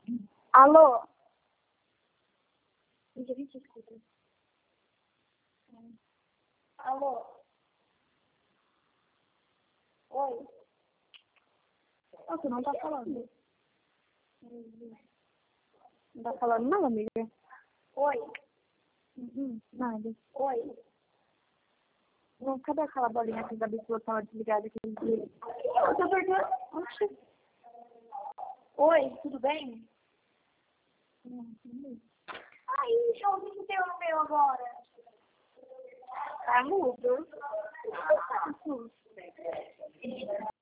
Alô? Gente, a gente escuta. Alô? Oi? Você não tá falando. Não tá falando não, amiga? Oi? Nada. Oi? Não, cadê aquela bolinha que da biscoito tava desligada aquele dia? Eu tô perguntando. Oxi. Oi, tudo bem? Ai, o que que tem no meu agora? Tá mudo.